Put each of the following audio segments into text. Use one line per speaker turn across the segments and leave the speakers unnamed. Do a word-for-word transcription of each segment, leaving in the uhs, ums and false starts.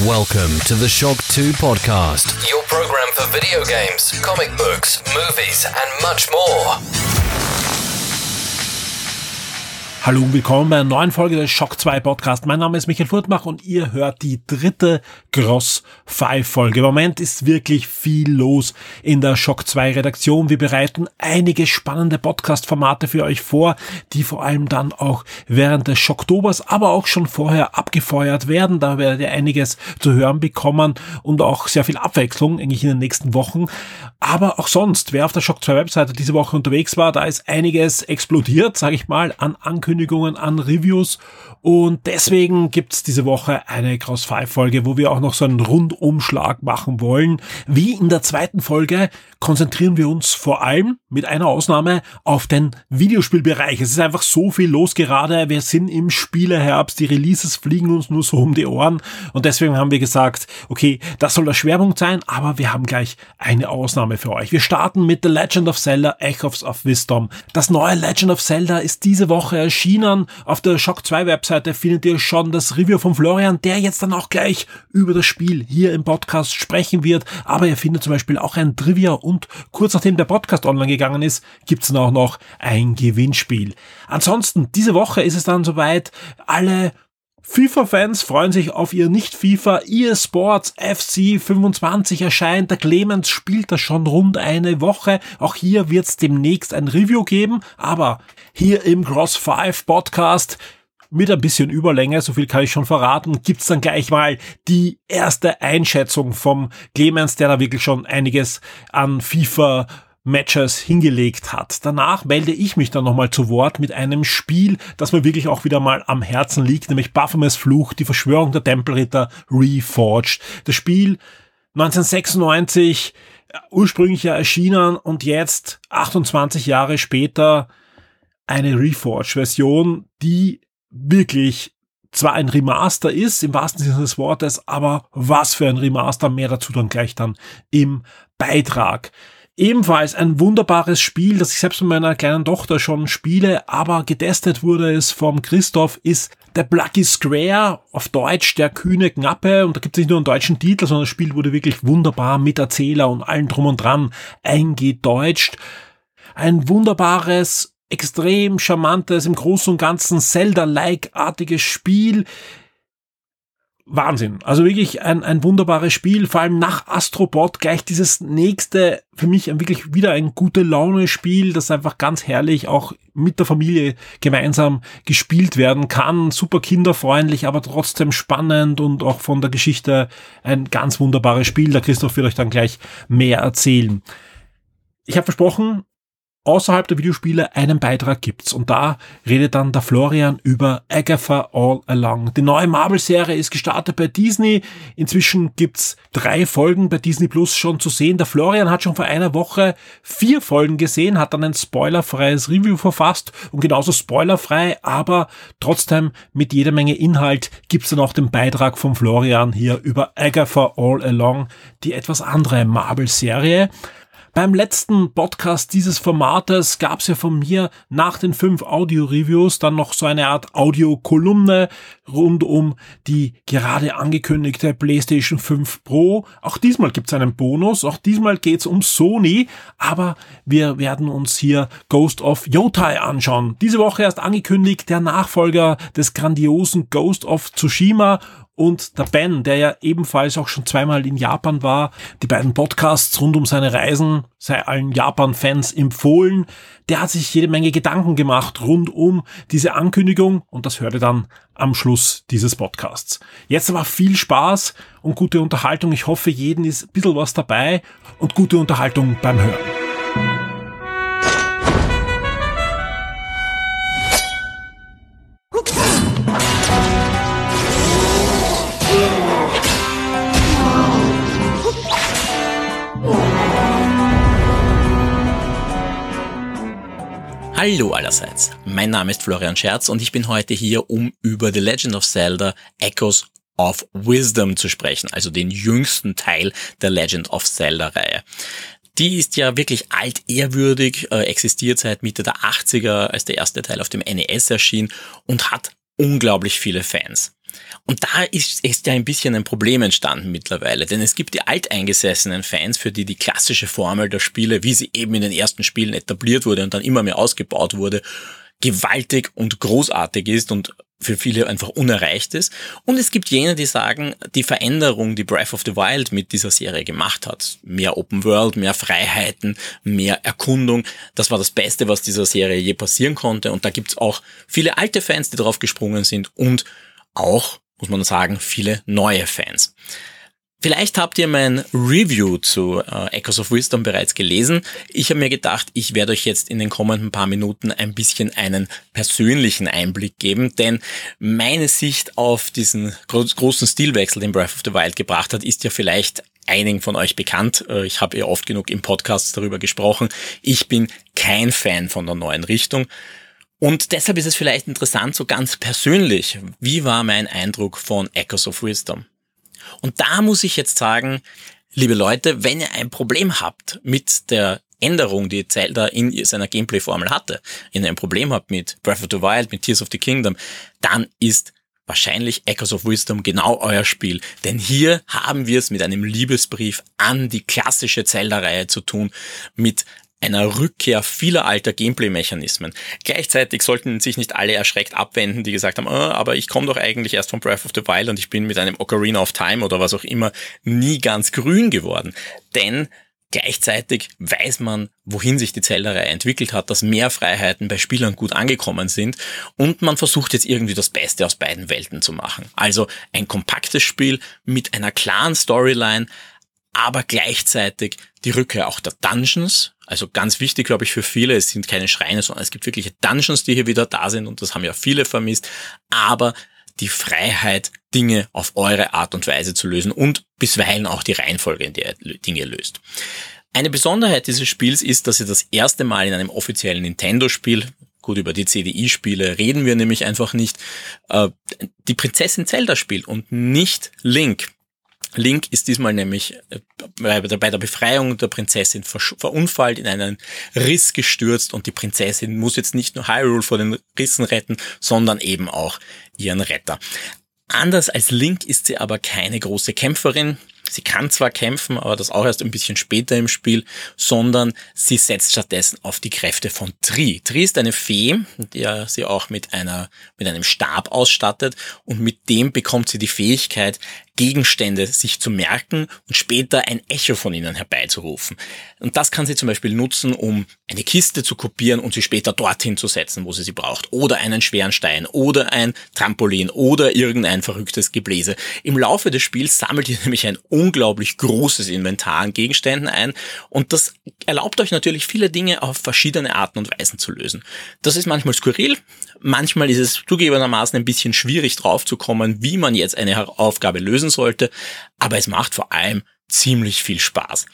Welcome to the Shock two podcast, your program for video games, comic books, movies and much more.
Hallo und willkommen bei einer neuen Folge des Shock zwei Podcast. Mein Name ist Michael Furtmach und ihr hört die dritte Cross fünf Folge. Im Moment ist wirklich viel los in der Shock zwei Redaktion. Wir bereiten einige spannende Podcast-Formate für euch vor, die vor allem dann auch während des Schocktobers, aber auch schon vorher abgefeuert werden. Da werdet ihr einiges zu hören bekommen und auch sehr viel Abwechslung eigentlich in den nächsten Wochen. Aber auch sonst, wer auf der Shock zwei Webseite diese Woche unterwegs war, da ist einiges explodiert, sage ich mal, an Ankündigungen, an Reviews, und deswegen gibt's diese Woche eine Cross fünf Folge, wo wir auch noch so einen Rundumschlag machen wollen. Wie in der zweiten Folge konzentrieren wir uns vor allem, mit einer Ausnahme, auf den Videospielbereich. Es ist einfach so viel los gerade, wir sind im Spieleherbst, die Releases fliegen uns nur so um die Ohren, und deswegen haben wir gesagt, okay, das soll der Schwerpunkt sein, aber wir haben gleich eine Ausnahme für euch. Wir starten mit The Legend of Zelda Echoes of Wisdom. Das neue Legend of Zelda ist diese Woche erschienen. Auf der Shock zwei Webseite findet ihr schon das Review von Florian, der jetzt dann auch gleich über das Spiel hier im Podcast sprechen wird. Aber ihr findet zum Beispiel auch ein Trivia, und kurz nachdem der Podcast online gegangen ist, gibt es dann auch noch ein Gewinnspiel. Ansonsten, diese Woche ist es dann soweit. Alle FIFA-Fans freuen sich auf ihr Nicht-FIFA. E A Sports F C fünfundzwanzig erscheint. Der Clemens spielt das schon rund eine Woche. Auch hier wird es demnächst ein Review geben. Aber hier im Cross fünf Podcast mit ein bisschen Überlänge, so viel kann ich schon verraten, gibt's dann gleich mal die erste Einschätzung vom Clemens, der da wirklich schon einiges an FIFA Matches hingelegt hat. Danach melde ich mich dann nochmal zu Wort mit einem Spiel, das mir wirklich auch wieder mal am Herzen liegt, nämlich Baphomets Fluch, die Verschwörung der Tempelritter Reforged. Das Spiel neunzehnhundertsechsundneunzig, ursprünglich ja erschienen, und jetzt achtundzwanzig Jahre später eine Reforged-Version, die wirklich zwar ein Remaster ist, im wahrsten Sinne des Wortes, aber was für ein Remaster, mehr dazu dann gleich dann im Beitrag. Ebenfalls ein wunderbares Spiel, das ich selbst mit meiner kleinen Tochter schon spiele, aber getestet wurde es vom Christoph, ist The Bloody Square, auf Deutsch der kühne Knappe, und da gibt es nicht nur einen deutschen Titel, sondern das Spiel wurde wirklich wunderbar mit Erzähler und allem drum und dran eingedeutscht. Ein wunderbares, extrem charmantes, im Großen und Ganzen Zelda-like-artiges Spiel. Wahnsinn. Also wirklich ein, ein wunderbares Spiel, vor allem nach Astrobot gleich dieses nächste, für mich ein wirklich wieder ein gute Laune-Spiel, das einfach ganz herrlich auch mit der Familie gemeinsam gespielt werden kann. Super kinderfreundlich, aber trotzdem spannend und auch von der Geschichte ein ganz wunderbares Spiel. Der Christoph wird euch dann gleich mehr erzählen. Ich habe versprochen, außerhalb der Videospiele einen Beitrag gibt's, und da redet dann der Florian über Agatha All Along. Die neue Marvel-Serie ist gestartet bei Disney. Inzwischen gibt's drei Folgen bei Disney Plus schon zu sehen. Der Florian hat schon vor einer Woche vier Folgen gesehen, hat dann ein spoilerfreies Review verfasst, und genauso spoilerfrei, aber trotzdem mit jeder Menge Inhalt gibt's dann auch den Beitrag von Florian hier über Agatha All Along, die etwas andere Marvel-Serie. Beim letzten Podcast dieses Formates gab es ja von mir nach den fünf Audio-Reviews dann noch so eine Art Audio-Kolumne rund um die gerade angekündigte PlayStation fünf Pro. Auch diesmal gibt es einen Bonus, auch diesmal geht es um Sony, aber wir werden uns hier Ghost of Yotai anschauen. Diese Woche erst angekündigt, der Nachfolger des grandiosen Ghost of Tsushima. Und der Ben, der ja ebenfalls auch schon zweimal in Japan war, die beiden Podcasts rund um seine Reisen, sei allen Japan-Fans empfohlen, der hat sich jede Menge Gedanken gemacht rund um diese Ankündigung, und das hört ihr dann am Schluss dieses Podcasts. Jetzt aber viel Spaß und gute Unterhaltung. Ich hoffe, jeden ist ein bisschen was dabei, und gute Unterhaltung beim Hören.
Hallo allerseits, mein Name ist Florian Scherz und ich bin heute hier, um über The Legend of Zelda Echoes of Wisdom zu sprechen, also den jüngsten Teil der Legend of Zelda-Reihe. Die ist ja wirklich altehrwürdig, äh, existiert seit Mitte der achtziger, als der erste Teil auf dem N E S erschien, und hat unglaublich viele Fans. Und da ist, ist ja ein bisschen ein Problem entstanden mittlerweile, denn es gibt die alteingesessenen Fans, für die die klassische Formel der Spiele, wie sie eben in den ersten Spielen etabliert wurde und dann immer mehr ausgebaut wurde, gewaltig und großartig ist und für viele einfach unerreicht ist. Und es gibt jene, die sagen, die Veränderung, die Breath of the Wild mit dieser Serie gemacht hat, mehr Open World, mehr Freiheiten, mehr Erkundung, das war das Beste, was dieser Serie je passieren konnte. Und da gibt's auch viele alte Fans, die drauf gesprungen sind und auch, muss man sagen, viele neue Fans. Vielleicht habt ihr mein Review zu äh, Echoes of Wisdom bereits gelesen. Ich habe mir gedacht, ich werde euch jetzt in den kommenden paar Minuten ein bisschen einen persönlichen Einblick geben, denn meine Sicht auf diesen gro- großen Stilwechsel, den Breath of the Wild gebracht hat, ist ja vielleicht einigen von euch bekannt. Ich habe ja oft genug im Podcast darüber gesprochen. Ich bin kein Fan von der neuen Richtung. Und deshalb ist es vielleicht interessant, so ganz persönlich, wie war mein Eindruck von Echoes of Wisdom? Und da muss ich jetzt sagen, liebe Leute, wenn ihr ein Problem habt mit der Änderung, die Zelda in seiner Gameplay-Formel hatte, wenn ihr ein Problem habt mit Breath of the Wild, mit Tears of the Kingdom, dann ist wahrscheinlich Echoes of Wisdom genau euer Spiel. Denn hier haben wir es mit einem Liebesbrief an die klassische Zelda-Reihe zu tun, mit einer Rückkehr vieler alter Gameplay-Mechanismen. Gleichzeitig sollten sich nicht alle erschreckt abwenden, die gesagt haben, oh, aber ich komme doch eigentlich erst von Breath of the Wild und ich bin mit einem Ocarina of Time oder was auch immer nie ganz grün geworden. Denn gleichzeitig weiß man, wohin sich die Zelda-Reihe entwickelt hat, dass mehr Freiheiten bei Spielern gut angekommen sind und man versucht jetzt irgendwie das Beste aus beiden Welten zu machen. Also ein kompaktes Spiel mit einer klaren Storyline, aber gleichzeitig die Rückkehr auch der Dungeons. Also ganz wichtig, glaube ich, für viele, es sind keine Schreine, sondern es gibt wirkliche Dungeons, die hier wieder da sind und das haben ja viele vermisst. Aber die Freiheit, Dinge auf eure Art und Weise zu lösen und bisweilen auch die Reihenfolge, in der ihr Dinge löst. Eine Besonderheit dieses Spiels ist, dass ihr das erste Mal in einem offiziellen Nintendo-Spiel, gut, über die C D I-Spiele reden wir nämlich einfach nicht, äh, die Prinzessin Zelda spielt und nicht Link. Link ist diesmal nämlich bei der Befreiung der Prinzessin verunfallt, in einen Riss gestürzt und die Prinzessin muss jetzt nicht nur Hyrule vor den Rissen retten, sondern eben auch ihren Retter. Anders als Link ist sie aber keine große Kämpferin. Sie kann zwar kämpfen, aber das auch erst ein bisschen später im Spiel, sondern sie setzt stattdessen auf die Kräfte von Tri. Tri ist eine Fee, die sie auch mit einer, mit einem Stab ausstattet und mit dem bekommt sie die Fähigkeit, Gegenstände sich zu merken und später ein Echo von ihnen herbeizurufen. Und das kann sie zum Beispiel nutzen, um eine Kiste zu kopieren und sie später dorthin zu setzen, wo sie sie braucht. Oder einen schweren Stein oder ein Trampolin oder irgendein verrücktes Gebläse. Im Laufe des Spiels sammelt ihr nämlich ein unglaublich großes Inventar an Gegenständen ein und das erlaubt euch natürlich viele Dinge auf verschiedene Arten und Weisen zu lösen. Das ist manchmal skurril, manchmal ist es zugegebenermaßen ein bisschen schwierig draufzukommen, wie man jetzt eine Aufgabe lösen sollte, aber es macht vor allem ziemlich viel Spaß.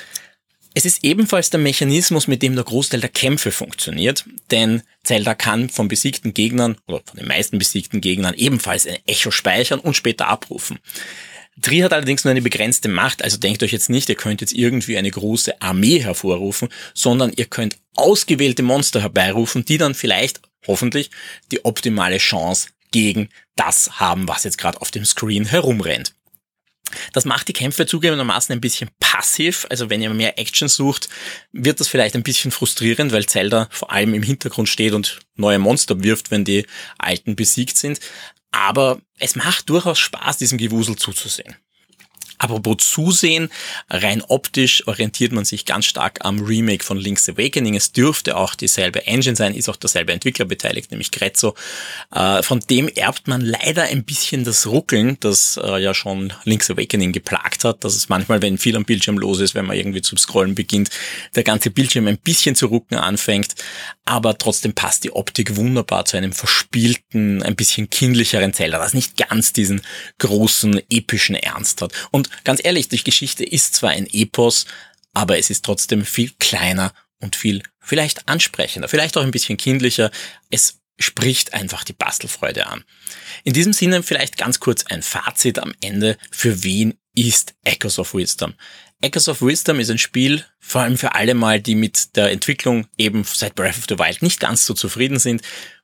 Es ist ebenfalls der Mechanismus, mit dem der Großteil der Kämpfe funktioniert, denn Zelda kann von besiegten Gegnern oder von den meisten besiegten Gegnern ebenfalls ein Echo speichern und später abrufen. Tri hat allerdings nur eine begrenzte Macht, also denkt euch jetzt nicht, ihr könnt jetzt irgendwie eine große Armee hervorrufen, sondern ihr könnt ausgewählte Monster herbeirufen, die dann vielleicht, hoffentlich, die optimale Chance gegen das haben, was jetzt gerade auf dem Screen herumrennt. Das macht die Kämpfe zugegebenermaßen ein bisschen passiv, also wenn ihr mehr Action sucht, wird das vielleicht ein bisschen frustrierend, weil Zelda vor allem im Hintergrund steht und neue Monster wirft, wenn die alten besiegt sind. Aber es macht durchaus Spaß, diesem Gewusel zuzusehen. Apropos Zusehen, rein optisch orientiert man sich ganz stark am Remake von Link's Awakening. Es dürfte auch dieselbe Engine sein, ist auch derselbe Entwickler beteiligt, nämlich Grezzo. Äh, von dem erbt man leider ein bisschen das Ruckeln, das äh, ja schon Link's Awakening geplagt hat. Dass es manchmal, wenn viel am Bildschirm los ist, wenn man irgendwie zum Scrollen beginnt, der ganze Bildschirm ein bisschen zu rucken anfängt. Aber trotzdem passt die Optik wunderbar zu einem verspielten, ein bisschen kindlicheren Zelda, das nicht ganz diesen großen, epischen Ernst hat. Und ganz ehrlich, die Geschichte ist zwar ein Epos, aber es ist trotzdem viel kleiner und viel vielleicht ansprechender, vielleicht auch ein bisschen kindlicher. Es spricht einfach die Bastelfreude an. In diesem Sinne vielleicht ganz kurz ein Fazit am Ende. Für wen ist Echoes of Wisdom? Echoes of Wisdom ist ein Spiel, vor allem für alle mal, die mit der Entwicklung eben seit Breath of the Wild nicht ganz so zufrieden sind,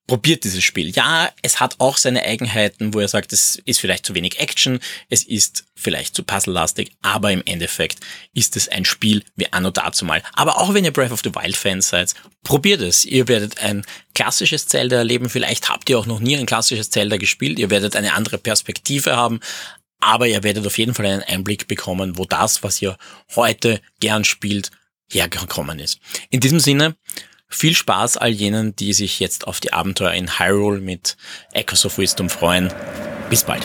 probiert dieses Spiel. Ja, es hat auch seine Eigenheiten, wo er sagt, es ist vielleicht zu wenig Action, es ist vielleicht zu puzzlelastig, aber im Endeffekt ist es ein Spiel wie anno dazumal. Aber auch wenn ihr Breath of the Wild Fans seid, probiert es. Ihr werdet ein klassisches Zelda erleben, vielleicht habt ihr auch noch nie ein klassisches Zelda gespielt, ihr werdet eine andere Perspektive haben, aber ihr werdet auf jeden Fall einen Einblick bekommen, wo das, was ihr heute gern spielt, hergekommen ist. In diesem Sinne, viel Spaß all jenen, die sich jetzt auf die Abenteuer in Hyrule mit Echoes of Wisdom freuen. Bis bald.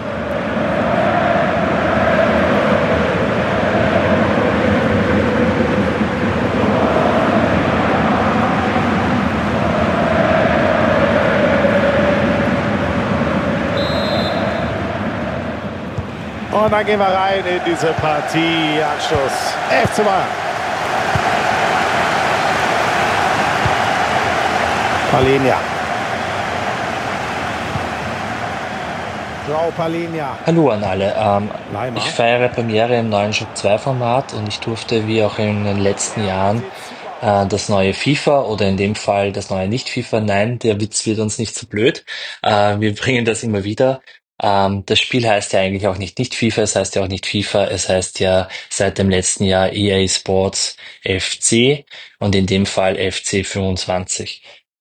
Und dann gehen wir rein in diese Partie. Anschluss F C Bayern. Palinja. João Palinja.
Hallo an alle. Ähm, ich feiere Premiere im neuen Shock zwei Format und ich durfte wie auch in den letzten Jahren äh, das neue FIFA oder in dem Fall das neue Nicht-FIFA. Nein, der Witz wird uns nicht so blöd. Äh, wir bringen das immer wieder. Ähm, das Spiel heißt ja eigentlich auch nicht Nicht-FIFA, es heißt ja auch nicht FIFA, es heißt ja seit dem letzten Jahr E A Sports F C und in dem Fall F C fünfundzwanzig.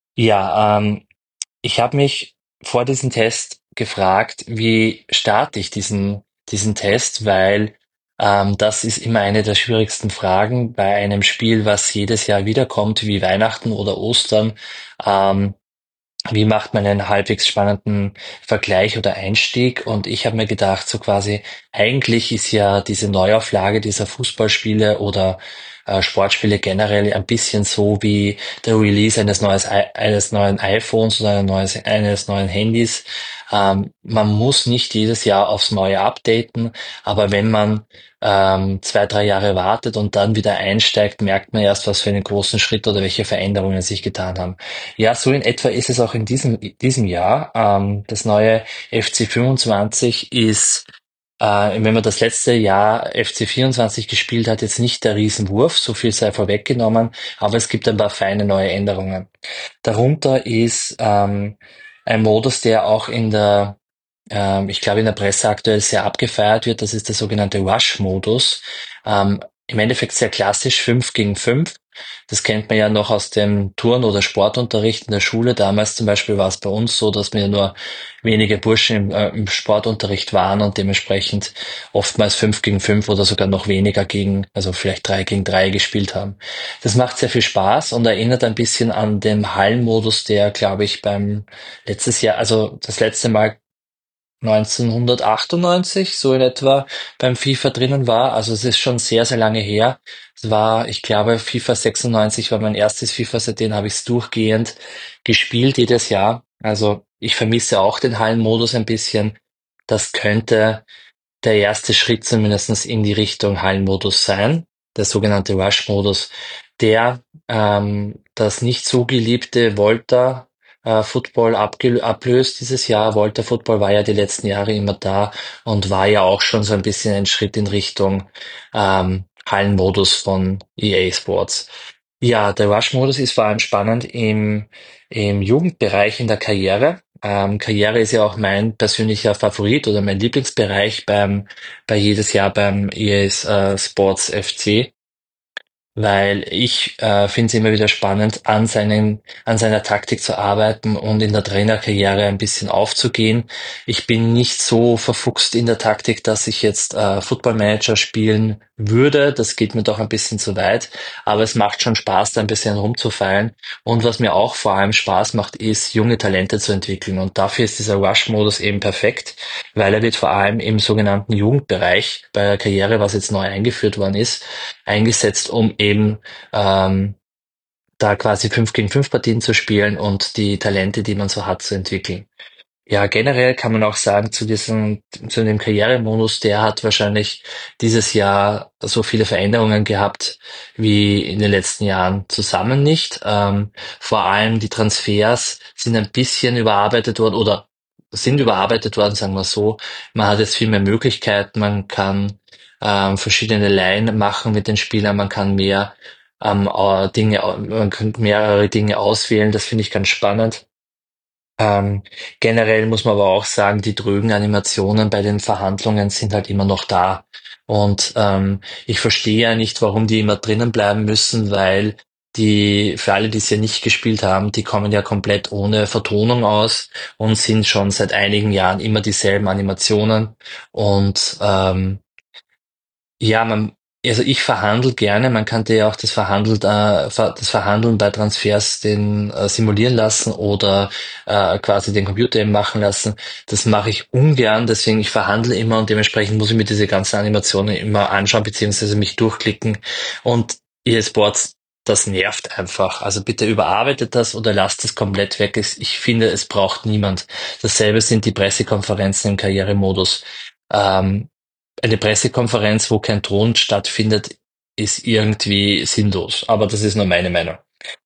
Ja, ähm, ich habe mich vor diesem Test gefragt, wie starte ich diesen diesen Test, weil ähm, das ist immer eine der schwierigsten Fragen bei einem Spiel, was jedes Jahr wiederkommt, wie Weihnachten oder Ostern. Ähm, wie macht man einen halbwegs spannenden Vergleich oder Einstieg? Und ich habe mir gedacht, so quasi, eigentlich ist ja diese Neuauflage dieser Fußballspiele oder äh, Sportspiele generell ein bisschen so wie der Release eines, neues, eines neuen iPhones oder eines, neues, eines neuen Handys. Ähm, man muss nicht jedes Jahr aufs Neue updaten, aber wenn man ähm, zwei, drei Jahre wartet und dann wieder einsteigt, merkt man erst, was für einen großen Schritt oder welche Veränderungen sich getan haben. Ja, so in etwa ist es auch in diesem, diesem Jahr. Ähm, das neue F C fünfundzwanzig ist, äh, wenn man das letzte Jahr F C vierundzwanzig gespielt hat, jetzt nicht der Riesenwurf, so viel sei vorweggenommen, aber es gibt ein paar feine neue Änderungen. Darunter ist ähm, ein Modus, der auch in der ähm, ich glaube, in der Presse aktuell sehr abgefeiert wird. Das ist der sogenannte Rush-Modus. Ähm, im Endeffekt sehr klassisch, fünf gegen fünf. Das kennt man ja noch aus dem Turn- oder Sportunterricht in der Schule. Damals zum Beispiel war es bei uns so, dass wir nur wenige Burschen im, äh, im Sportunterricht waren und dementsprechend oftmals fünf gegen fünf oder sogar noch weniger gegen, also vielleicht drei gegen drei gespielt haben. Das macht sehr viel Spaß und erinnert ein bisschen an den Hallenmodus, der, glaube ich, beim letztes Jahr, also das letzte Mal neunzehnhundertachtundneunzig, so in etwa, beim FIFA drinnen war. Also es ist schon sehr, sehr lange her. Es war, ich glaube, FIFA sechsundneunzig war mein erstes FIFA, seitdem habe ich es durchgehend gespielt jedes Jahr. Also ich vermisse auch den Hallenmodus ein bisschen. Das könnte der erste Schritt zumindest in die Richtung Hallenmodus sein, der sogenannte Rush-Modus, der ähm, das nicht so geliebte Volta äh, Football abge- ablöst dieses Jahr. Volta Football war ja die letzten Jahre immer da und war ja auch schon so ein bisschen ein Schritt in Richtung ähm, Hallenmodus von E A Sports. Ja, der Rush-Modus ist vor allem spannend im, im Jugendbereich in der Karriere. Ähm, Karriere ist ja auch mein persönlicher Favorit oder mein Lieblingsbereich beim bei jedes Jahr beim E A äh, Sports F C. Weil ich äh, finde es immer wieder spannend, an seinen, an seiner Taktik zu arbeiten und in der Trainerkarriere ein bisschen aufzugehen. Ich bin nicht so verfuchst in der Taktik, dass ich jetzt äh, Football Manager spielen würde. Das geht mir doch ein bisschen zu weit. Aber es macht schon Spaß, da ein bisschen rumzufeilen. Und was mir auch vor allem Spaß macht, ist, junge Talente zu entwickeln. Und dafür ist dieser Rush-Modus eben perfekt, weil er wird vor allem im sogenannten Jugendbereich bei der Karriere, was jetzt neu eingeführt worden ist, eingesetzt, um eben ähm, da quasi fünf gegen fünf Partien zu spielen und die Talente, die man so hat, zu entwickeln. Ja, generell kann man auch sagen, zu diesem, zu dem Karrieremodus, der hat wahrscheinlich dieses Jahr so viele Veränderungen gehabt wie in den letzten Jahren zusammen nicht. Ähm, vor allem die Transfers sind ein bisschen überarbeitet worden oder sind überarbeitet worden, sagen wir so. Man hat jetzt viel mehr Möglichkeiten, man kann ähm, verschiedene Leihen machen mit den Spielern, man kann mehr ähm, äh, Dinge, man kann mehrere Dinge auswählen, das finde ich ganz spannend. Ähm, generell muss man aber auch sagen, die trögen Animationen bei den Verhandlungen sind halt immer noch da. Und ähm, ich verstehe ja nicht, warum die immer drinnen bleiben müssen, weil die, für alle, die es ja nicht gespielt haben, die kommen ja komplett ohne Vertonung aus und sind schon seit einigen Jahren immer dieselben Animationen. Und ähm, ja, man, also ich verhandle gerne. Man könnte ja auch das Verhandeln, äh, ver- das Verhandeln bei Transfers den äh, simulieren lassen oder äh, quasi den Computer eben machen lassen. Das mache ich ungern, deswegen ich verhandle immer und dementsprechend muss ich mir diese ganzen Animationen immer anschauen beziehungsweise mich durchklicken. Und E A Sports, das nervt einfach. Also bitte überarbeitet das oder lasst es komplett weg. Es- Ich finde, es braucht niemand. Dasselbe sind die Pressekonferenzen im Karrieremodus. Ähm, eine Pressekonferenz, wo kein Ton stattfindet, ist irgendwie sinnlos. Aber das ist nur meine Meinung.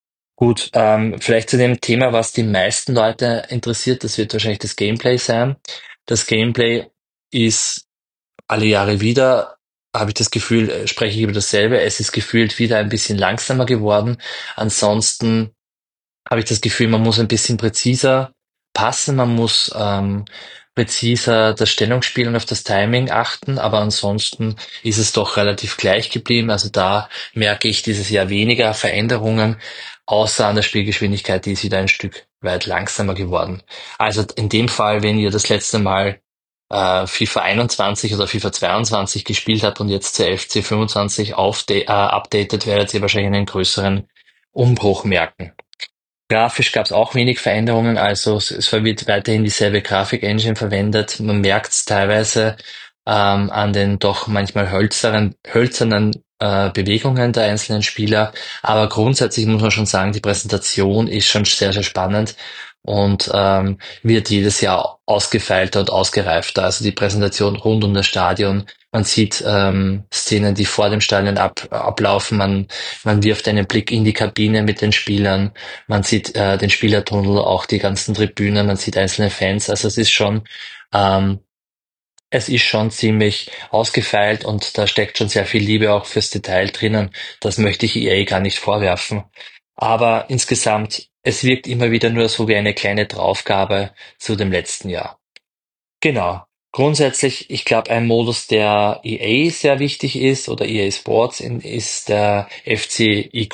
Gut, ähm, vielleicht zu dem Thema, was die meisten Leute interessiert, das wird wahrscheinlich das Gameplay sein. Das Gameplay ist alle Jahre wieder, habe ich das Gefühl, äh, spreche ich über dasselbe. Es ist gefühlt wieder ein bisschen langsamer geworden. Ansonsten habe ich das Gefühl, man muss ein bisschen präziser passen, man muss ähm, präziser das Stellungsspiel und auf das Timing achten, aber ansonsten ist es doch relativ gleich geblieben. Also da merke ich dieses Jahr weniger Veränderungen, außer an der Spielgeschwindigkeit, die ist wieder ein Stück weit langsamer geworden. Also in dem Fall, wenn ihr das letzte Mal äh, FIFA einundzwanzig oder FIFA zweiundzwanzig gespielt habt und jetzt zur F C fünfundzwanzig aufde- äh, updatet, werdet ihr wahrscheinlich einen größeren Umbruch merken. Grafisch gab es auch wenig Veränderungen, also es, es wird weiterhin dieselbe Grafik-Engine verwendet. Man merkt es teilweise ähm, an den doch manchmal hölzeren, hölzernen äh, Bewegungen der einzelnen Spieler. Aber grundsätzlich muss man schon sagen, die Präsentation ist schon sehr, sehr spannend und ähm, wird jedes Jahr ausgefeilter und ausgereifter. Also die Präsentation rund um das Stadion. Man sieht ähm, Szenen, die vor dem Stadion ab, ablaufen. Man, man wirft einen Blick in die Kabine mit den Spielern. Man sieht äh, den Spielertunnel, auch die ganzen Tribünen, man sieht einzelne Fans. Also es ist schon, ähm, es ist schon ziemlich ausgefeilt und da steckt schon sehr viel Liebe auch fürs Detail drinnen. Das möchte ich E A gar nicht vorwerfen. Aber insgesamt, es wirkt immer wieder nur so wie eine kleine Draufgabe zu dem letzten Jahr. Genau. Grundsätzlich, ich glaube, ein Modus, der E A sehr wichtig ist oder E A Sports in, ist der F C I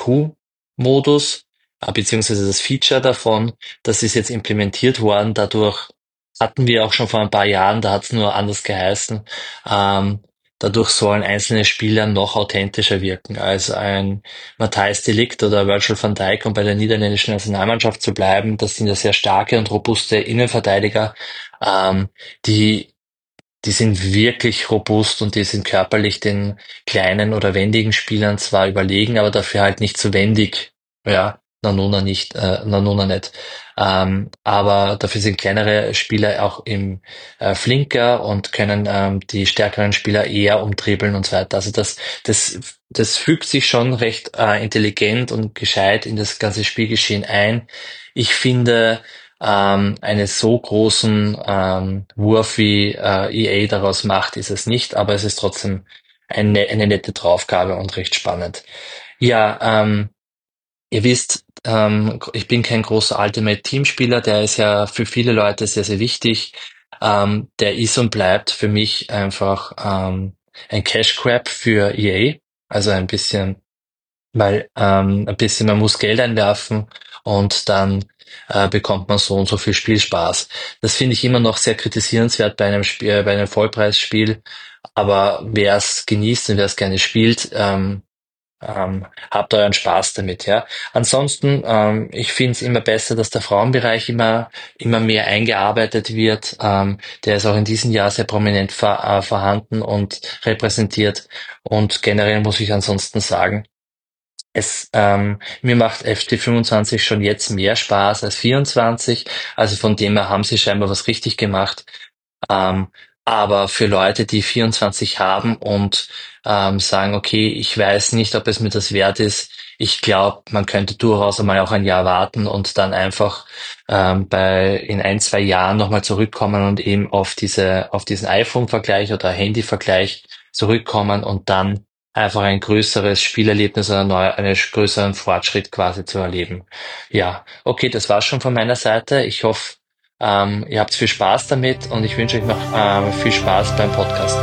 Q-Modus, äh, beziehungsweise das Feature davon. Das ist jetzt implementiert worden. Dadurch hatten wir auch schon vor ein paar Jahren, da hat es nur anders geheißen. Ähm, dadurch sollen einzelne Spieler noch authentischer wirken als ein Matthijs de Ligt oder Virgil van Dijk, um bei der niederländischen Nationalmannschaft zu bleiben. Das sind ja sehr starke und robuste Innenverteidiger. Ähm, die, die sind wirklich robust und die sind körperlich den kleinen oder wendigen Spielern zwar überlegen, aber dafür halt nicht so wendig. Ja, Nanona nicht, äh, Nanona nicht. Ähm, aber dafür sind kleinere Spieler auch im äh, flinker und können ähm, die stärkeren Spieler eher umdribbeln und so weiter. Also das, das, das fügt sich schon recht äh, intelligent und gescheit in das ganze Spielgeschehen ein. Ich finde, ähm, einen so großen ähm, Wurf wie äh, E A daraus macht, ist es nicht, aber es ist trotzdem eine, eine nette Draufgabe und recht spannend. Ja, ähm, ihr wisst, ähm, ich bin kein großer Ultimate Teamspieler, der ist ja für viele Leute sehr, sehr wichtig. Ähm, der ist und bleibt für mich einfach ähm, ein Cash Grab für E A, also ein bisschen weil ähm, ein bisschen, man muss Geld einwerfen und dann äh, bekommt man so und so viel Spielspaß. Das finde ich immer noch sehr kritisierenswert bei einem Spiel, äh, bei einem Vollpreisspiel. Aber wer es genießt und wer es gerne spielt, ähm, ähm, habt euren Spaß damit, ja. Ansonsten, ähm, ich finde es immer besser, dass der Frauenbereich immer immer mehr eingearbeitet wird. Ähm, der ist auch in diesem Jahr sehr prominent ver äh, vorhanden und repräsentiert. Und generell muss ich ansonsten sagen, es, ähm, mir macht F C fünfundzwanzig schon jetzt mehr Spaß als vierundzwanzig, also von dem her haben sie scheinbar was richtig gemacht. Ähm, aber für Leute, die vierundzwanzig haben und ähm, sagen, okay, ich weiß nicht, ob es mir das wert ist, ich glaube, man könnte durchaus einmal auch ein Jahr warten und dann einfach ähm, bei in ein, zwei Jahren nochmal zurückkommen und eben auf diese auf diesen iPhone-Vergleich oder Handy-Vergleich zurückkommen und dann einfach ein größeres Spielerlebnis oder neu, einen größeren Fortschritt quasi zu erleben. Ja, okay, das war's schon von meiner Seite. Ich hoffe, Ähm, ihr habt viel Spaß damit und ich wünsche euch noch äh, viel Spaß beim Podcast.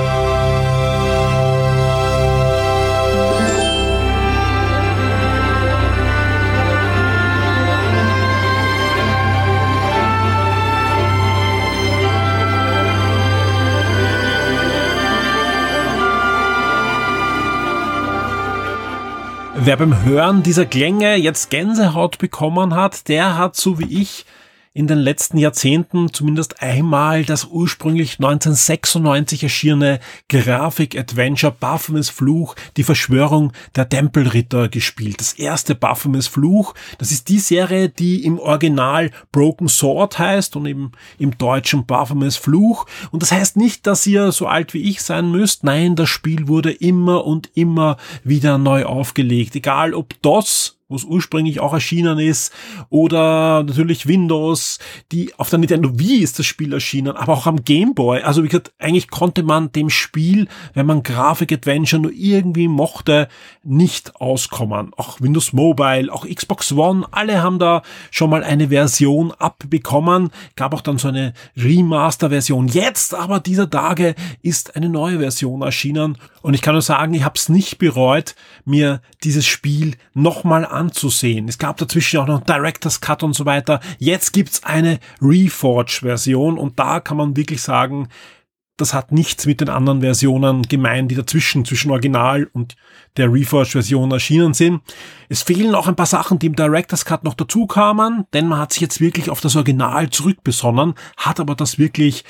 Wer beim Hören dieser Klänge jetzt Gänsehaut bekommen hat, der hat, so wie ich, in den letzten Jahrzehnten zumindest einmal das ursprünglich neunzehnhundertsechsundneunzig erschienene Grafik-Adventure Baphomets Fluch, die Verschwörung der Tempelritter gespielt. Das erste Baphomets Fluch, das ist die Serie, die im Original Broken Sword heißt und eben im Deutschen Baphomets Fluch. Und das heißt nicht, dass ihr so alt wie ich sein müsst. Nein, das Spiel wurde immer und immer wieder neu aufgelegt. Egal ob DOS, wo es ursprünglich auch erschienen ist, oder natürlich Windows, die auf der Nintendo Wii ist das Spiel erschienen, aber auch am Game Boy. Also wie gesagt, eigentlich konnte man dem Spiel, wenn man Grafik-Adventure nur irgendwie mochte, nicht auskommen. Auch Windows Mobile, auch Xbox One, alle haben da schon mal eine Version abbekommen. Gab auch dann so eine Remaster-Version. Jetzt aber dieser Tage ist eine neue Version erschienen und ich kann nur sagen, ich habe es nicht bereut, mir dieses Spiel nochmal anzusehen. Es gab dazwischen auch noch Director's Cut und so weiter. Jetzt gibt's eine Reforged-Version und da kann man wirklich sagen, das hat nichts mit den anderen Versionen gemein, die dazwischen, zwischen Original und der Reforged-Version erschienen sind. Es fehlen auch ein paar Sachen, die im Director's Cut noch dazu kamen, denn man hat sich jetzt wirklich auf das Original zurückbesonnen, hat aber das wirklich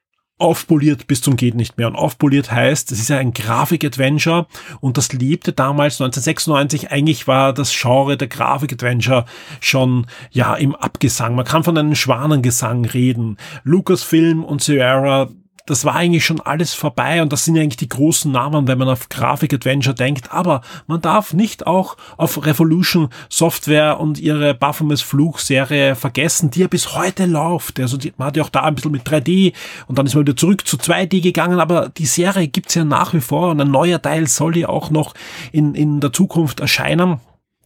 aufpoliert bis zum geht nicht mehr. Und aufpoliert heißt, es ist ja ein Grafik-Adventure und das lebte damals neunzehnhundertsechsundneunzig. Eigentlich war das Genre der Grafik-Adventure schon ja im Abgesang. Man kann von einem Schwanengesang reden. Lucasfilm und Sierra, das war eigentlich schon alles vorbei und das sind ja eigentlich die großen Namen, wenn man auf Grafik-Adventure denkt. Aber man darf nicht auch auf Revolution Software und ihre Baphomets Fluch-Serie vergessen, die ja bis heute läuft. Also die, man hat ja auch da ein bisschen mit drei D und dann ist man wieder zurück zu zwei D gegangen, aber die Serie gibt's ja nach wie vor und ein neuer Teil soll ja auch noch in, in der Zukunft erscheinen.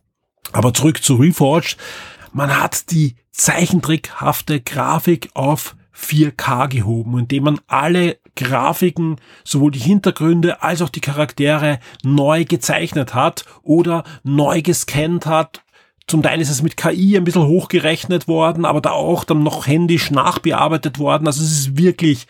Aber zurück zu Reforged. Man hat die zeichentrickhafte Grafik auf vier K gehoben, indem man alle Grafiken, sowohl die Hintergründe als auch die Charaktere neu gezeichnet hat oder neu gescannt hat. Zum Teil ist es mit K I ein bisschen hochgerechnet worden, aber da auch dann noch händisch nachbearbeitet worden. Also es ist wirklich,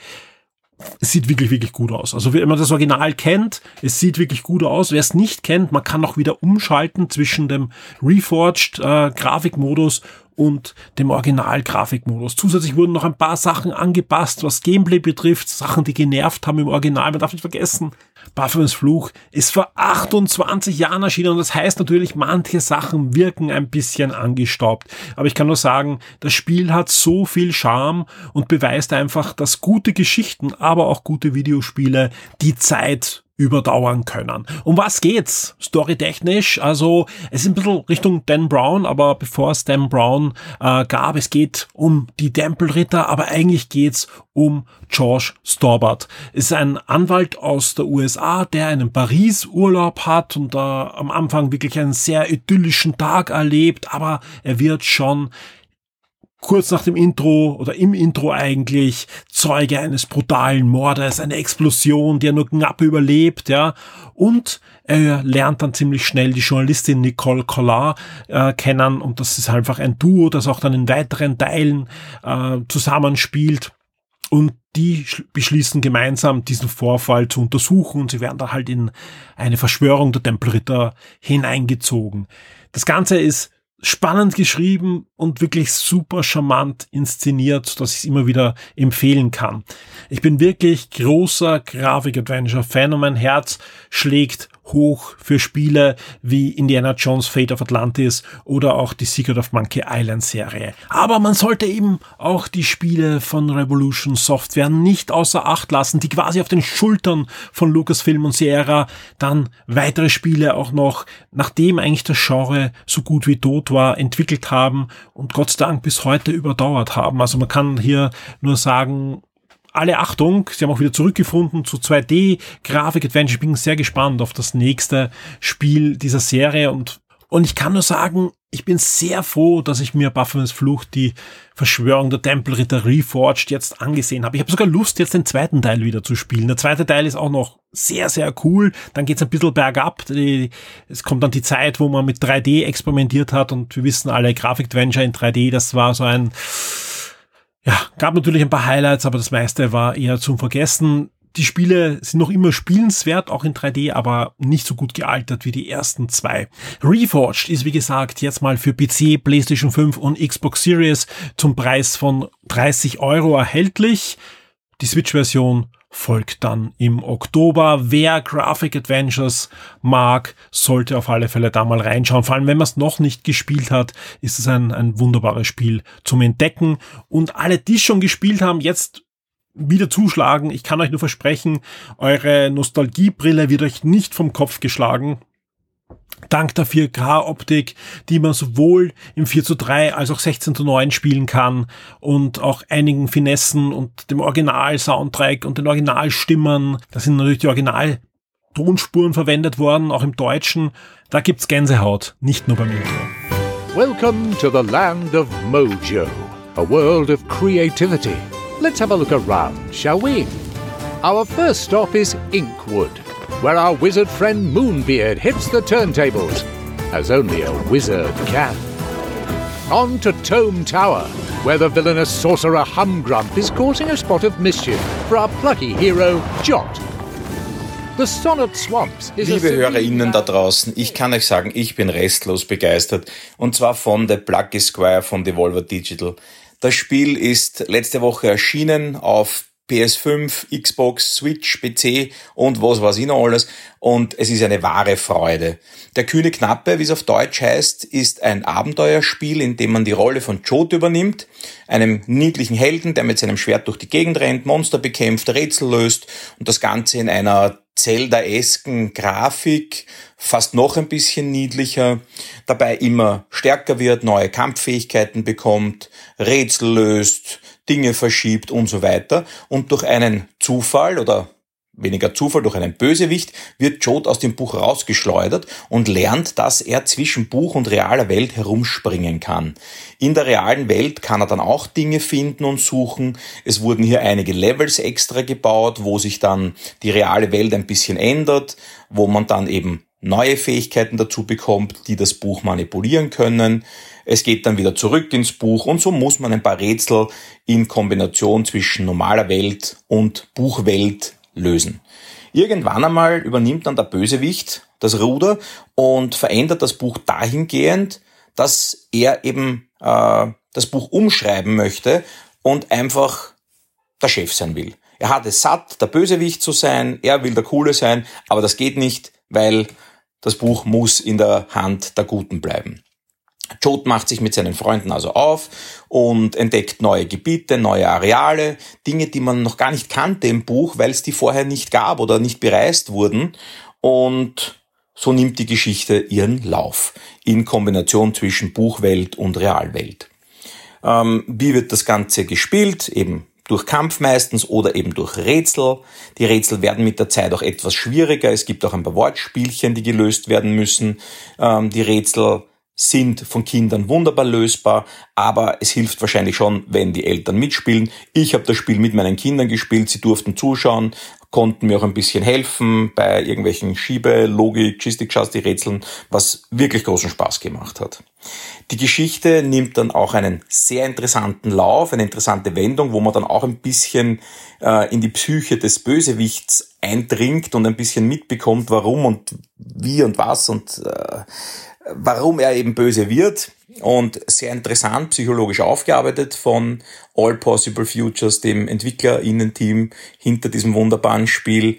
es sieht wirklich, wirklich gut aus. Also wenn man das Original kennt, es sieht wirklich gut aus. Wer es nicht kennt, man kann auch wieder umschalten zwischen dem Reforged äh, Grafikmodus und dem Original-Grafikmodus. Zusätzlich wurden noch ein paar Sachen angepasst, was Gameplay betrifft, Sachen, die genervt haben im Original. Man darf nicht vergessen, Baphomets Fluch ist vor achtundzwanzig Jahren erschienen und das heißt natürlich, manche Sachen wirken ein bisschen angestaubt. Aber ich kann nur sagen, das Spiel hat so viel Charme und beweist einfach, dass gute Geschichten, aber auch gute Videospiele die Zeit überdauern können. Um was geht's? Storytechnisch, also es ist ein bisschen Richtung Dan Brown, aber bevor es Dan Brown äh, gab, es geht um die Tempelritter, aber eigentlich geht's um George Stobbart. Ist ein Anwalt aus der U S A, der in Paris Urlaub hat und da äh, am Anfang wirklich einen sehr idyllischen Tag erlebt, aber er wird schon kurz nach dem Intro oder im Intro eigentlich Zeuge eines brutalen Mordes, eine Explosion, die er nur knapp überlebt, ja. Und er lernt dann ziemlich schnell die Journalistin Nicole Collard äh, kennen und das ist einfach ein Duo, das auch dann in weiteren Teilen äh, zusammenspielt. Und die beschließen gemeinsam, diesen Vorfall zu untersuchen und sie werden dann halt in eine Verschwörung der Tempelritter hineingezogen. Das Ganze ist spannend geschrieben und wirklich super charmant inszeniert, sodass ich es immer wieder empfehlen kann. Ich bin wirklich großer Grafik-Adventure-Fan und mein Herz schlägt hoch für Spiele wie Indiana Jones Fate of Atlantis oder auch die Secret of Monkey Island Serie. Aber man sollte eben auch die Spiele von Revolution Software nicht außer Acht lassen, die quasi auf den Schultern von Lucasfilm und Sierra dann weitere Spiele auch noch, nachdem eigentlich das Genre so gut wie tot war, entwickelt haben und Gott sei Dank bis heute überdauert haben. Also man kann hier nur sagen, alle Achtung, sie haben auch wieder zurückgefunden zu zwei D Grafik-Adventure. Ich bin sehr gespannt auf das nächste Spiel dieser Serie und und ich kann nur sagen, Ich bin sehr froh, dass ich mir Baphomets Fluch, die Verschwörung der Tempelritter Reforged, jetzt angesehen habe. Ich habe sogar Lust, jetzt den zweiten Teil wieder zu spielen. Der zweite Teil ist auch noch sehr, sehr cool. Dann geht's ein bisschen bergab. Es kommt dann die Zeit, wo man mit drei D experimentiert hat und wir wissen alle, Grafikadventure in drei D, das war so ein, ja, gab natürlich ein paar Highlights, aber das meiste war eher zum Vergessen. Die Spiele sind noch immer spielenswert, auch in drei D, aber nicht so gut gealtert wie die ersten zwei. Reforged ist, wie gesagt, jetzt mal für P C, PlayStation fünf und Xbox Series zum Preis von dreißig Euro erhältlich. Die Switch-Version folgt dann im Oktober. Wer Graphic Adventures mag, sollte auf alle Fälle da mal reinschauen. Vor allem, wenn man es noch nicht gespielt hat, ist es ein, ein wunderbares Spiel zum Entdecken. Und alle, die schon gespielt haben, jetzt wieder zuschlagen. Ich kann euch nur versprechen, eure Nostalgiebrille wird euch nicht vom Kopf geschlagen. Dank der vier K-Optik, die man sowohl im vier zu drei als auch sechzehn zu neun spielen kann und auch einigen Finessen und dem Original-Soundtrack und den Originalstimmern. Da sind natürlich die Original-Tonspuren verwendet worden, auch im Deutschen. Da gibt's Gänsehaut, nicht nur beim Intro.
Welcome to the land of Mojo, a world of creativity. Let's have a look around, shall we? Our first stop is Inkwood, where our wizard friend Moonbeard hits the turntables, as only a wizard can. On to Tome Tower, where the villainous sorcerer Humgrump is causing a spot of mischief for our plucky hero Jot. The Sonnet Swamps is
Liebe HörerInnen da draußen, ich kann euch sagen, ich bin restlos begeistert, und zwar von The Plucky Squire von Devolver Digital. Das Spiel ist letzte Woche erschienen auf P S fünf, Xbox, Switch, P C und was weiß ich noch alles. Und es ist eine wahre Freude. Der kühne Knappe, wie es auf Deutsch heißt, ist ein Abenteuerspiel, in dem man die Rolle von Jot übernimmt, einem niedlichen Helden, der mit seinem Schwert durch die Gegend rennt, Monster bekämpft, Rätsel löst und das Ganze in einer Zelda-esken Grafik, fast noch ein bisschen niedlicher, dabei immer stärker wird, neue Kampffähigkeiten bekommt, Rätsel löst, Dinge verschiebt und so weiter. Und durch einen Zufall oder weniger Zufall, durch einen Bösewicht wird Jot aus dem Buch rausgeschleudert und lernt, dass er zwischen Buch und realer Welt herumspringen kann. In der realen Welt kann er dann auch Dinge finden und suchen. Es wurden hier einige Levels extra gebaut, wo sich dann die reale Welt ein bisschen ändert, wo man dann eben neue Fähigkeiten dazu bekommt, die das Buch manipulieren können. Es geht dann wieder zurück ins Buch und so muss man ein paar Rätsel in Kombination zwischen normaler Welt und Buchwelt lösen. Irgendwann einmal übernimmt dann der Bösewicht das Ruder und verändert das Buch dahingehend, dass er eben äh, das Buch umschreiben möchte und einfach der Chef sein will. Er hat es satt, der Bösewicht zu sein, er will der Coole sein, aber das geht nicht, weil das Buch muss in der Hand der Guten bleiben. Jot macht sich mit seinen Freunden also auf und entdeckt neue Gebiete, neue Areale, Dinge, die man noch gar nicht kannte im Buch, weil es die vorher nicht gab oder nicht bereist wurden. Und so nimmt die Geschichte ihren Lauf in Kombination zwischen Buchwelt und Realwelt. Ähm, wie wird das Ganze gespielt? Eben durch Kampf meistens oder eben durch Rätsel. Die Rätsel werden mit der Zeit auch etwas schwieriger. Es gibt auch ein paar Wortspielchen, die gelöst werden müssen. Ähm, die Rätsel sind von Kindern wunderbar lösbar, aber es hilft wahrscheinlich schon, wenn die Eltern mitspielen. Ich habe das Spiel mit meinen Kindern gespielt, sie durften zuschauen, konnten mir auch ein bisschen helfen bei irgendwelchen Schiebe-, Logik-, Gestik-Rätseln, was wirklich großen Spaß gemacht hat. Die Geschichte nimmt dann auch einen sehr interessanten Lauf, eine interessante Wendung, wo man dann auch ein bisschen äh, in die Psyche des Bösewichts eindringt und ein bisschen mitbekommt, warum und wie und was und äh, warum er eben böse wird, und sehr interessant psychologisch aufgearbeitet von All Possible Futures, dem EntwicklerInnen-Team hinter diesem wunderbaren Spiel,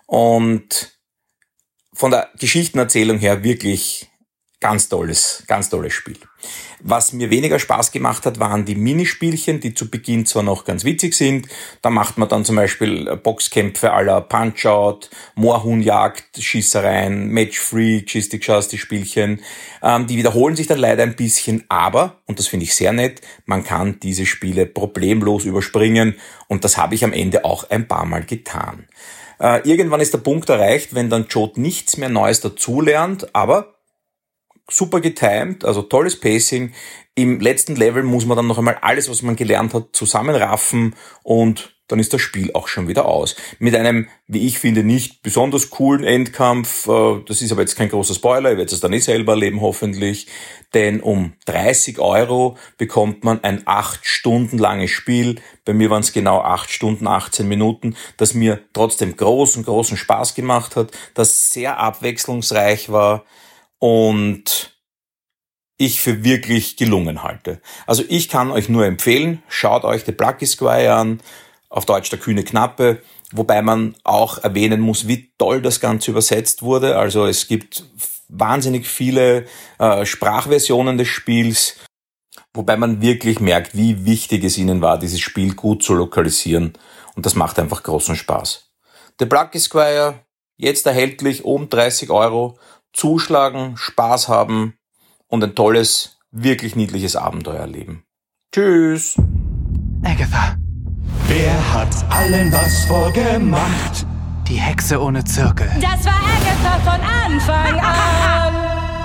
und von der Geschichtenerzählung her wirklich ganz tolles, ganz tolles Spiel. Was mir weniger Spaß gemacht hat, waren die Minispielchen, die zu Beginn zwar noch ganz witzig sind. Da macht man dann zum Beispiel Boxkämpfe à la Punch-Out, Moorhuhnjagd, Schießereien, Match-Free, Gestik-Spielchen. Ähm, die wiederholen sich dann leider ein bisschen, aber, und das finde ich sehr nett, man kann diese Spiele problemlos überspringen, und das habe ich am Ende auch ein paar Mal getan. Äh, irgendwann ist der Punkt erreicht, wenn dann Jot nichts mehr Neues dazulernt, aber super getimed, also tolles Pacing. Im letzten Level muss man dann noch einmal alles, was man gelernt hat, zusammenraffen und dann ist das Spiel auch schon wieder aus. Mit einem, wie ich finde, nicht besonders coolen Endkampf. Das ist aber jetzt kein großer Spoiler, ihr werdet es dann eh selber erleben hoffentlich. Denn um dreißig Euro bekommt man ein acht Stunden langes Spiel. Bei mir waren es genau acht Stunden, achtzehn Minuten, das mir trotzdem großen, großen Spaß gemacht hat, das sehr abwechslungsreich war und ich für wirklich gelungen halte. Also ich kann euch nur empfehlen, schaut euch The Plucky Squire an, auf Deutsch der kühne Knappe, wobei man auch erwähnen muss, wie toll das Ganze übersetzt wurde. Also es gibt wahnsinnig viele äh, Sprachversionen des Spiels, wobei man wirklich merkt, wie wichtig es ihnen war, dieses Spiel gut zu lokalisieren. Und das macht einfach großen Spaß. The Plucky Squire, jetzt erhältlich um dreißig Euro. Zuschlagen, Spaß haben und ein tolles, wirklich niedliches Abenteuer erleben. Tschüss!
Agatha. Wer hat allen was vorgemacht? Die Hexe ohne Zirkel.
Das war Agatha von Anfang an.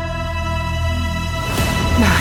Nein.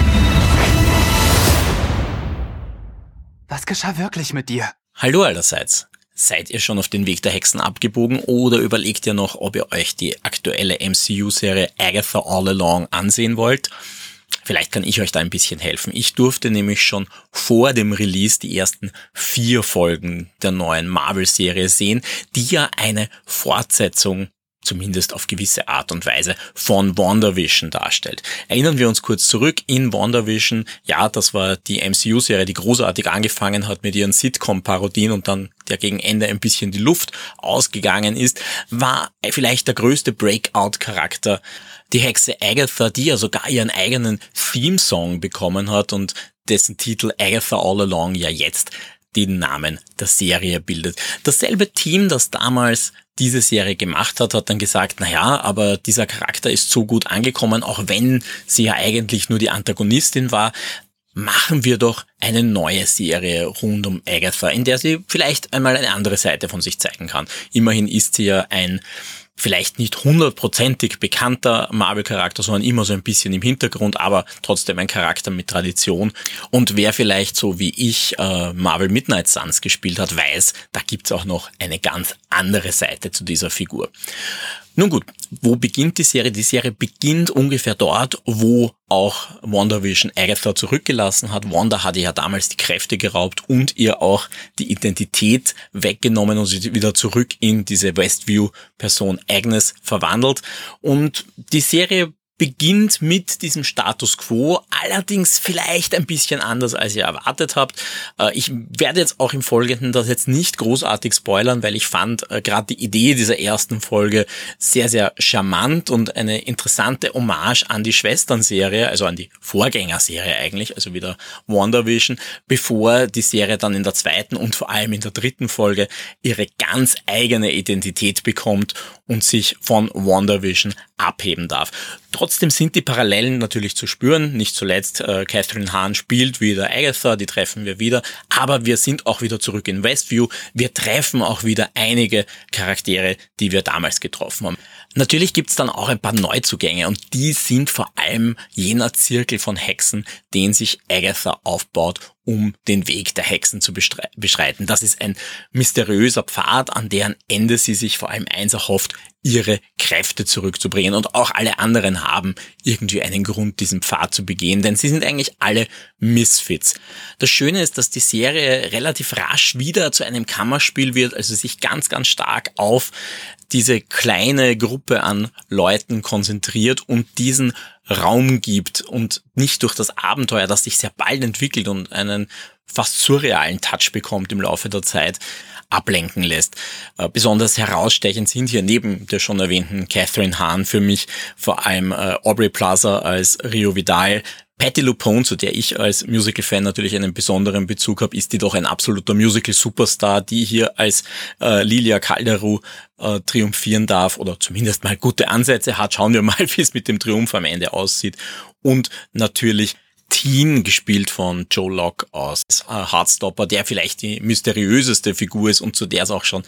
Was geschah wirklich mit dir?
Hallo allerseits. Seid ihr schon auf den Weg der Hexen abgebogen oder überlegt ihr noch, ob ihr euch die aktuelle M C U-Serie Agatha All Along ansehen wollt? Vielleicht kann ich euch da ein bisschen helfen. Ich durfte nämlich schon vor dem Release die ersten vier Folgen der neuen Marvel-Serie sehen, die ja eine Fortsetzung, zumindest auf gewisse Art und Weise, von WandaVision darstellt. Erinnern wir uns kurz zurück, in WandaVision, ja, das war die M C U-Serie, die großartig angefangen hat mit ihren Sitcom-Parodien und dann der gegen Ende ein bisschen die Luft ausgegangen ist, war vielleicht der größte Breakout-Charakter die Hexe Agatha, die ja sogar ihren eigenen Theme-Song bekommen hat und dessen Titel Agatha All Along ja jetzt den Namen der Serie bildet. Dasselbe Team, das damals diese Serie gemacht hat, hat dann gesagt, naja, aber dieser Charakter ist so gut angekommen, auch wenn sie ja eigentlich nur die Antagonistin war, machen wir doch eine neue Serie rund um Agatha, in der sie vielleicht einmal eine andere Seite von sich zeigen kann. Immerhin ist sie ja ein vielleicht nicht hundertprozentig bekannter Marvel-Charakter, sondern immer so ein bisschen im Hintergrund, aber trotzdem ein Charakter mit Tradition. Und wer vielleicht so wie ich äh, Marvel Midnight Suns gespielt hat, weiß, da gibt's auch noch eine ganz andere Seite zu dieser Figur. Nun gut, wo beginnt die Serie? Die Serie beginnt ungefähr dort, wo auch WandaVision Agatha zurückgelassen hat. Wanda hatte ja damals die Kräfte geraubt und ihr auch die Identität weggenommen und sie wieder zurück in diese Westview-Person Agnes verwandelt. Und die Serie beginnt mit diesem Status Quo, allerdings vielleicht ein bisschen anders, als ihr erwartet habt. Ich werde jetzt auch im Folgenden das jetzt nicht großartig spoilern, weil ich fand gerade die Idee dieser ersten Folge sehr, sehr charmant und eine interessante Hommage an die Schwesternserie, also an die Vorgängerserie eigentlich, also wieder WandaVision, bevor die Serie dann in der zweiten und vor allem in der dritten Folge ihre ganz eigene Identität bekommt und sich von WandaVision abheben darf. Trotzdem sind die Parallelen natürlich zu spüren. Nicht zuletzt äh, Catherine Hahn spielt wieder Agatha, die treffen wir wieder. Aber wir sind auch wieder zurück in Westview. Wir treffen auch wieder einige Charaktere, die wir damals getroffen haben. Natürlich gibt's dann auch ein paar Neuzugänge und die sind vor allem jener Zirkel von Hexen, den sich Agatha aufbaut, um den Weg der Hexen zu beschreiten. Das ist ein mysteriöser Pfad, an deren Ende sie sich vor allem eins erhofft, ihre Kräfte zurückzubringen. Und auch alle anderen haben irgendwie einen Grund, diesen Pfad zu begehen, denn sie sind eigentlich alle Misfits. Das Schöne ist, dass die Serie relativ rasch wieder zu einem Kammerspiel wird, also sich ganz, ganz stark auf diese kleine Gruppe an Leuten konzentriert und diesen Raum gibt und nicht durch das Abenteuer, das sich sehr bald entwickelt und einen fast surrealen Touch bekommt im Laufe der Zeit, ablenken lässt. Äh, besonders herausstechend sind hier neben der schon erwähnten Catherine Hahn für mich vor allem äh, Aubrey Plaza als Rio Vidal. Patti LuPone, zu der ich als Musical-Fan natürlich einen besonderen Bezug habe, ist die doch ein absoluter Musical-Superstar, die hier als äh, Lilia Calderu äh, triumphieren darf oder zumindest mal gute Ansätze hat. Schauen wir mal, wie es mit dem Triumph am Ende aussieht. Und natürlich Teen, gespielt von Joe Locke aus äh, Heartstopper, der vielleicht die mysteriöseste Figur ist und zu der es auch schon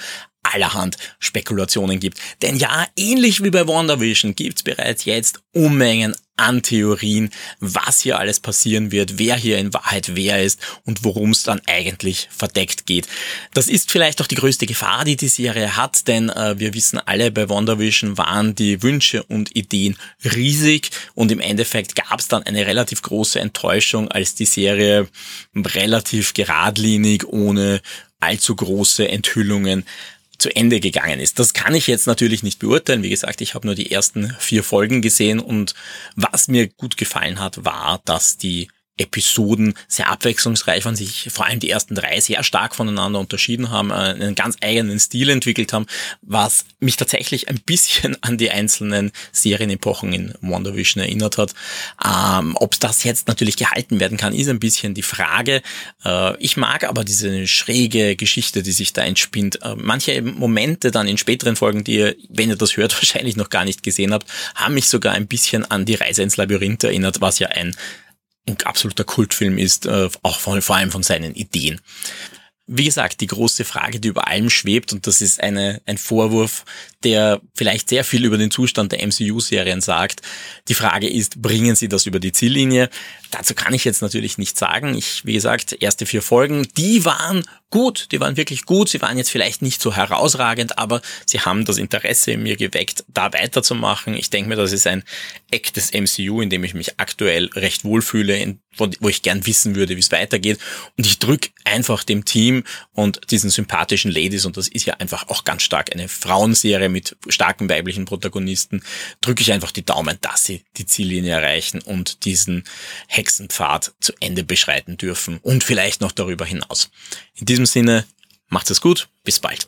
allerhand Spekulationen gibt. Denn ja, ähnlich wie bei WandaVision gibt's bereits jetzt Unmengen an Theorien, was hier alles passieren wird, wer hier in Wahrheit wer ist und worum es dann eigentlich verdeckt geht. Das ist vielleicht auch die größte Gefahr, die die Serie hat, denn äh, wir wissen alle, bei WandaVision waren die Wünsche und Ideen riesig und im Endeffekt gab es dann eine relativ große Enttäuschung, als die Serie relativ geradlinig, ohne allzu große Enthüllungen zu Ende gegangen ist. Das kann ich jetzt natürlich nicht beurteilen. Wie gesagt, ich habe nur die ersten vier Folgen gesehen und was mir gut gefallen hat, war, dass die Episoden sehr abwechslungsreich waren, sich vor allem die ersten drei sehr stark voneinander unterschieden haben, einen ganz eigenen Stil entwickelt haben, was mich tatsächlich ein bisschen an die einzelnen Serienepochen in WandaVision erinnert hat. Ähm, ob das jetzt natürlich gehalten werden kann, ist ein bisschen die Frage. Äh, ich mag aber diese schräge Geschichte, die sich da entspinnt. Äh, manche Momente dann in späteren Folgen, die ihr, wenn ihr das hört, wahrscheinlich noch gar nicht gesehen habt, haben mich sogar ein bisschen an die Reise ins Labyrinth erinnert, was ja ein ein absoluter Kultfilm ist, äh, auch von, vor allem von seinen Ideen. Wie gesagt, die große Frage, die über allem schwebt, und das ist eine ein Vorwurf, der vielleicht sehr viel über den Zustand der M C U-Serien sagt. Die Frage ist, bringen sie das über die Ziellinie? Dazu kann ich jetzt natürlich nichts sagen. Ich, wie gesagt, erste vier Folgen, die waren gut, die waren wirklich gut. Sie waren jetzt vielleicht nicht so herausragend, aber sie haben das Interesse in mir geweckt, da weiterzumachen. Ich denke mir, das ist ein Eck des M C U, in dem ich mich aktuell recht wohlfühle, in, wo, wo ich gern wissen würde, wie es weitergeht. Und ich drücke einfach dem Team und diesen sympathischen Ladies, und das ist ja einfach auch ganz stark eine Frauenserie mit starken weiblichen Protagonisten, drücke ich einfach die Daumen, dass sie die Ziellinie erreichen und diesen Hexenpfad zu Ende beschreiten dürfen und vielleicht noch darüber hinaus. In diesem Sinne, macht's es gut, bis bald.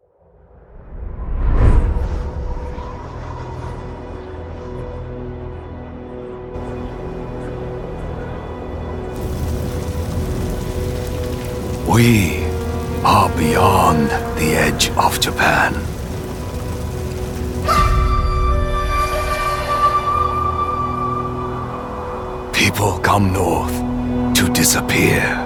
We are beyond the edge of Japan. People come north to disappear.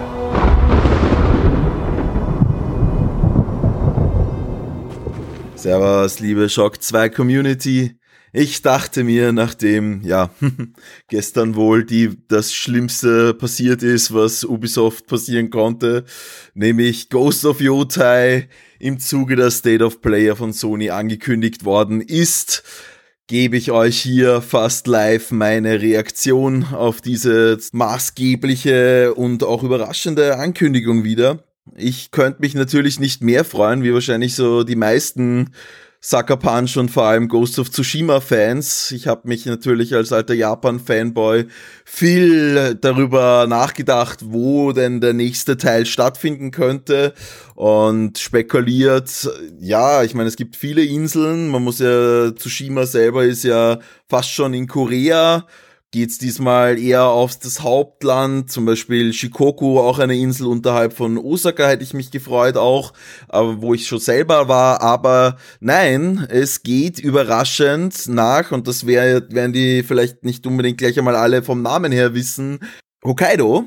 Servus, liebe Shock zwei Community. Ich dachte mir, nachdem, ja, gestern wohl die, das Schlimmste passiert ist, was Ubisoft passieren konnte, nämlich Ghost of Yotei im Zuge der State of Play von Sony angekündigt worden ist, gebe ich euch hier fast live meine Reaktion auf diese maßgebliche und auch überraschende Ankündigung wieder. Ich könnte mich natürlich nicht mehr freuen, wie wahrscheinlich so die meisten Sucker Punch und vor allem Ghost of Tsushima Fans. Ich habe mich natürlich als alter Japan-Fanboy viel darüber nachgedacht, wo denn der nächste Teil stattfinden könnte und spekuliert. Ja, ich meine, es gibt viele Inseln. Man muss ja, Tsushima selber ist ja fast schon in Korea. Geht's diesmal eher auf das Hauptland, zum Beispiel Shikoku, auch eine Insel unterhalb von Osaka, hätte ich mich gefreut auch, aber wo ich schon selber war, aber nein, es geht überraschend nach, und das wär, werden die vielleicht nicht unbedingt gleich einmal alle vom Namen her wissen, Hokkaido,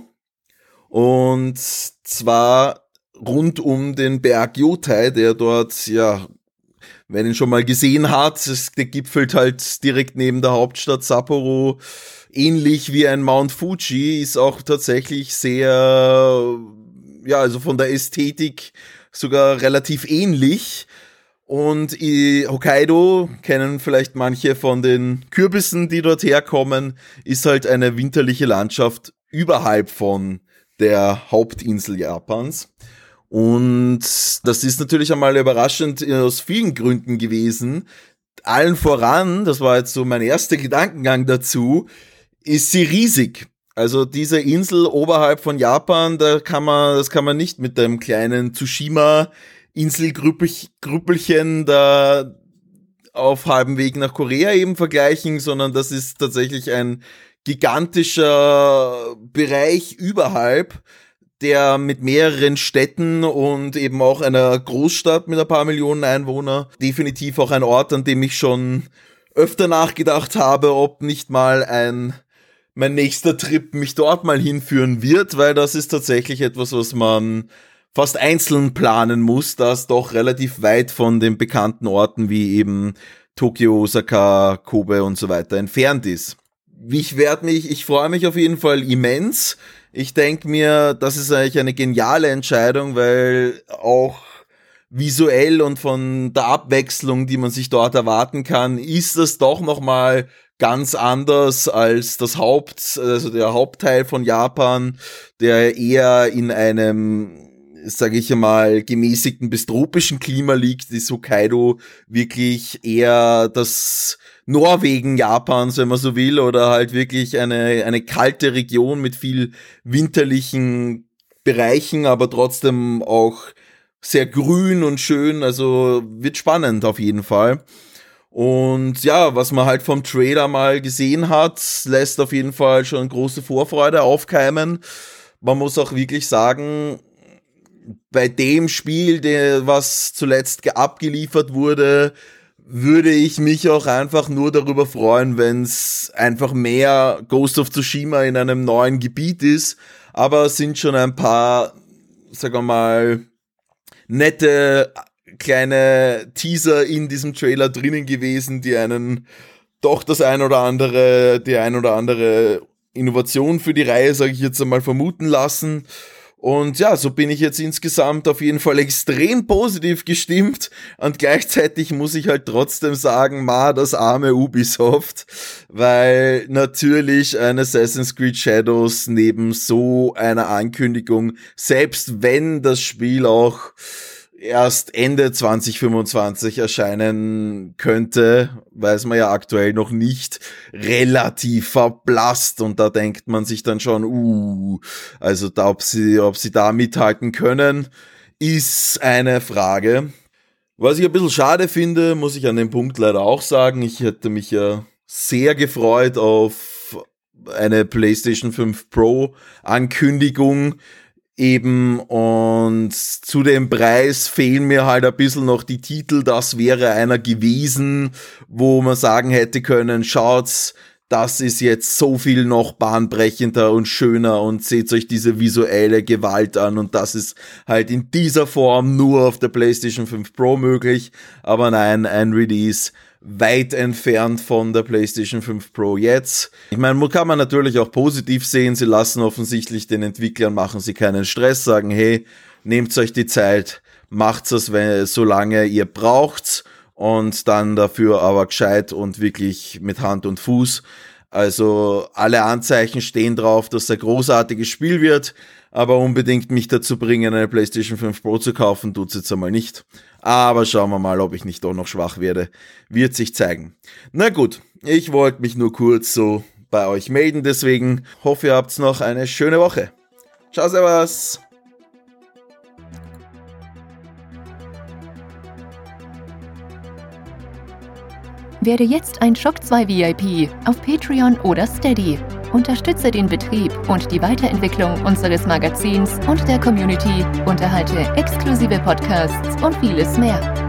und zwar rund um den Berg Yotei, der dort, ja, wer ihn schon mal gesehen hat, der gipfelt halt direkt neben der Hauptstadt Sapporo. Ähnlich wie ein Mount Fuji, ist auch tatsächlich sehr, ja, also von der Ästhetik sogar relativ ähnlich. Und Hokkaido, kennen vielleicht manche von den Kürbissen, die dort herkommen, ist halt eine winterliche Landschaft überhalb von der Hauptinsel Japans. Und das ist natürlich einmal überraschend aus vielen Gründen gewesen. Allen voran, das war jetzt so mein erster Gedankengang dazu, ist sie riesig. Also diese Insel oberhalb von Japan, da kann man, das kann man nicht mit dem kleinen Tsushima-Inselgrüppelchen da auf halbem Weg nach Korea eben vergleichen, sondern das ist tatsächlich ein gigantischer Bereich überhalb, der mit mehreren Städten und eben auch einer Großstadt mit ein paar Millionen Einwohnern definitiv auch ein Ort, an dem ich schon öfter nachgedacht habe, ob nicht mal ein mein nächster Trip mich dort mal hinführen wird, weil das ist tatsächlich etwas, was man fast einzeln planen muss, das doch relativ weit von den bekannten Orten wie eben Tokio, Osaka, Kobe und so weiter entfernt ist. Ich werde mich, ich freue mich auf jeden Fall immens. Ich denke mir, das ist eigentlich eine geniale Entscheidung, weil auch visuell und von der Abwechslung, die man sich dort erwarten kann, ist das doch nochmal ganz anders als das Haupt, also der Hauptteil von Japan, der eher in einem, sage ich einmal, gemäßigten bis tropischen Klima liegt, ist Hokkaido wirklich eher das Norwegen Japans, wenn man so will, oder halt wirklich eine eine kalte Region mit viel winterlichen Bereichen, aber trotzdem auch sehr grün und schön, also wird spannend auf jeden Fall. Und ja, was man halt vom Trailer mal gesehen hat, lässt auf jeden Fall schon große Vorfreude aufkeimen. Man muss auch wirklich sagen, bei dem Spiel, der was zuletzt abgeliefert wurde, würde ich mich auch einfach nur darüber freuen, wenn es einfach mehr Ghost of Tsushima in einem neuen Gebiet ist. Aber es sind schon ein paar, sagen wir mal, nette kleine Teaser in diesem Trailer drinnen gewesen, die einen doch das ein oder andere, die ein oder andere Innovation für die Reihe, sage ich jetzt einmal, vermuten lassen. Und ja, so bin ich jetzt insgesamt auf jeden Fall extrem positiv gestimmt und gleichzeitig muss ich halt trotzdem sagen, ma, das arme Ubisoft, weil natürlich ein Assassin's Creed Shadows neben so einer Ankündigung, selbst wenn das Spiel auch erst Ende zwanzig fünfundzwanzig erscheinen könnte, weiß man ja aktuell noch nicht, relativ verblasst und da denkt man sich dann schon, uh, also da, ob sie, ob sie da mithalten können, ist eine Frage. Was ich ein bisschen schade finde, muss ich an dem Punkt leider auch sagen, ich hätte mich ja sehr gefreut auf eine PlayStation fünf Pro Ankündigung, eben, und zu dem Preis fehlen mir halt ein bisschen noch die Titel, das wäre einer gewesen, wo man sagen hätte können, schaut's, das ist jetzt so viel noch bahnbrechender und schöner und seht euch diese visuelle Gewalt an und das ist halt in dieser Form nur auf der PlayStation fünf Pro möglich, aber nein, ein Release weit entfernt von der PlayStation fünf Pro jetzt. Ich meine, kann man natürlich auch positiv sehen, sie lassen offensichtlich den Entwicklern, machen sie keinen Stress, sagen, hey, nehmt euch die Zeit, macht's es, wenn, solange ihr braucht's und dann dafür aber gescheit und wirklich mit Hand und Fuß. Also alle Anzeichen stehen drauf, dass es ein großartiges Spiel wird, aber unbedingt mich dazu bringen, eine PlayStation fünf Pro zu kaufen, tut's jetzt einmal nicht. Aber schauen wir mal, ob ich nicht doch noch schwach werde. Wird sich zeigen. Na gut, ich wollte mich nur kurz so bei euch melden, deswegen hoffe, ihr habt noch eine schöne Woche. Ciao, servus!
Werde jetzt ein Shock zwei V I P auf Patreon oder Steady. Unterstütze den Betrieb und die Weiterentwicklung unseres Magazins und der Community, unterhalte exklusive Podcasts und vieles mehr.